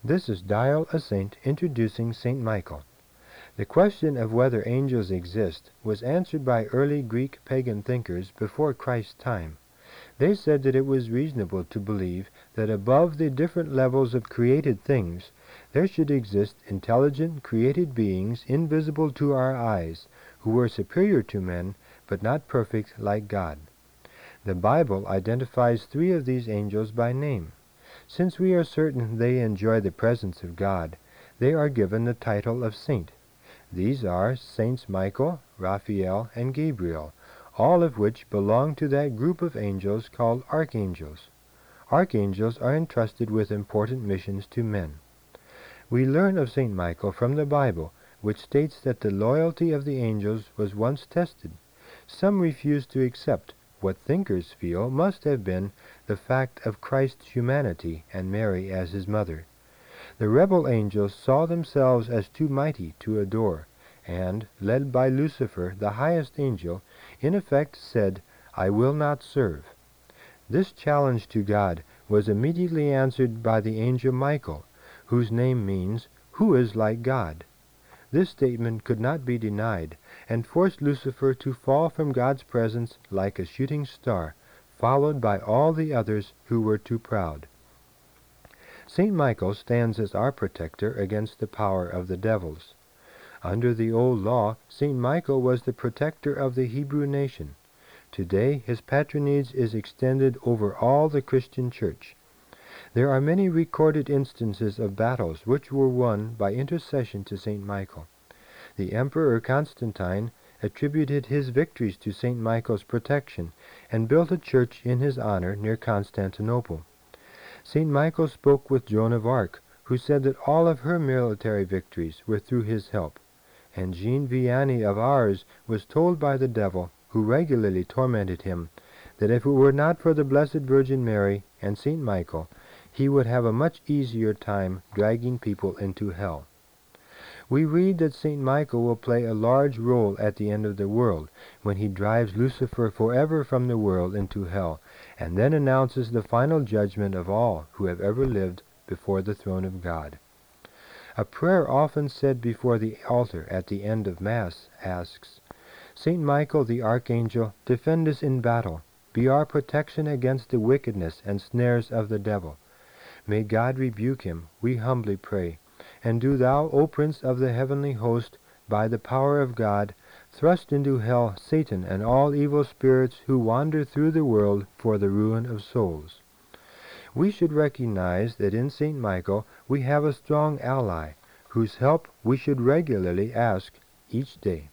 This is Dial a Saint introducing St. Michael. The question of whether angels exist was answered by early Greek pagan thinkers before Christ's time. They said that it was reasonable to believe that above the different levels of created things, there should exist intelligent, created beings invisible to our eyes, who were superior to men, but not perfect like God. The Bible identifies 3 of these angels by name. Since we are certain they enjoy the presence of God, they are given the title of saint. These are Saints Michael, Raphael, and Gabriel, all of which belong to that group of angels called archangels. Archangels are entrusted with important missions to men. We learn of St. Michael from the Bible, which states that the loyalty of the angels was once tested. Some refused to accept what thinkers feel must have been the fact of Christ's humanity and Mary as his mother. The rebel angels saw themselves as too mighty to adore, and, led by Lucifer, the highest angel, in effect said, "I will not serve." This challenge to God was immediately answered by the angel Michael, whose name means, "Who is like God?" This statement could not be denied, and forced Lucifer to fall from God's presence like a shooting star, followed by all the others who were too proud. St. Michael stands as our protector against the power of the devils. Under the old law, St. Michael was the protector of the Hebrew nation. Today, his patronage is extended over all the Christian church. There are many recorded instances of battles which were won by intercession to St. Michael. The Emperor Constantine attributed his victories to St. Michael's protection and built a church in his honor near Constantinople. St. Michael spoke with Joan of Arc, who said that all of her military victories were through his help. And Jean Vianney of Ars was told by the devil, who regularly tormented him, that if it were not for the Blessed Virgin Mary and St. Michael, he would have a much easier time dragging people into hell. We read that St. Michael will play a large role at the end of the world, when he drives Lucifer forever from the world into hell, and then announces the final judgment of all who have ever lived before the throne of God. A prayer often said before the altar at the end of Mass asks, "St. Michael the Archangel, defend us in battle. Be our protection against the wickedness and snares of the devil. May God rebuke him, we humbly pray. And do thou, O Prince of the heavenly host, by the power of God, thrust into hell Satan and all evil spirits who wander through the world for the ruin of souls." We should recognize that in St. Michael we have a strong ally, whose help we should regularly ask each day.